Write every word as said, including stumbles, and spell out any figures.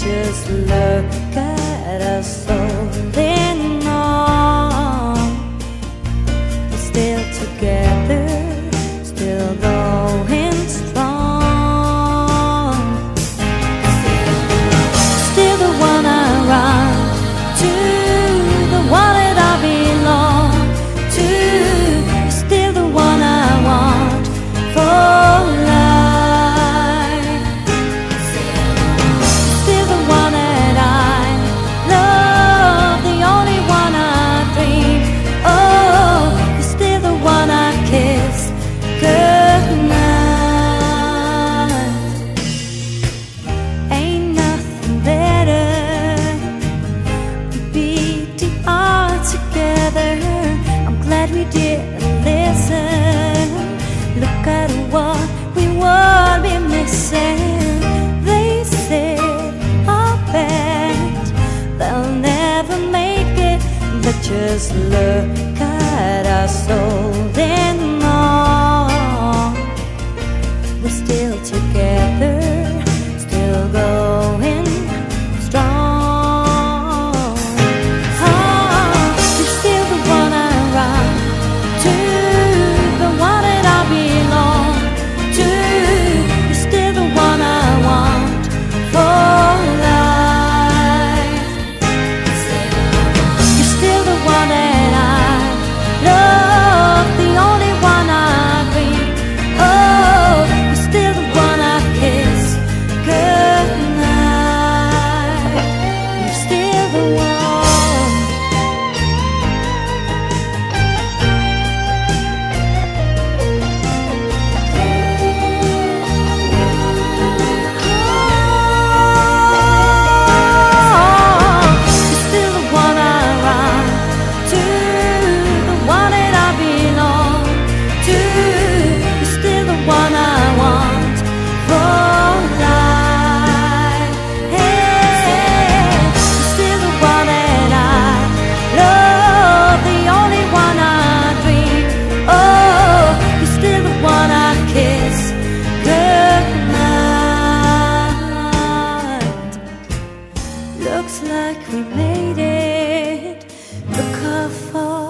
just look at us holding on. We're still together, still going strong. Still the one I run to, the one that I belong to. Still the one I want for life. Still the one that I love, the only one I dream. Oh, you're still the one I kiss goodnight. Ain't nothing better than beating our together. I'm glad we didn't listen. Look at what we would be missing. They said, I bet they'll never make it, but just look at us holding on. We're still together, still going strong. Oh, you're still the one I run to, the one that I belong to. You're still the one I want for life. You're still the one that I love, the only one I dream. Oh, you're still the one I kiss goodnight. You're still the one. You're still the one I run to, the one that I belong to. You're still the one I want for life. Hey, you're still the one that I love, the only one I dream. Oh, you're still the one I kiss goodnight. Looks like we made it. Look how far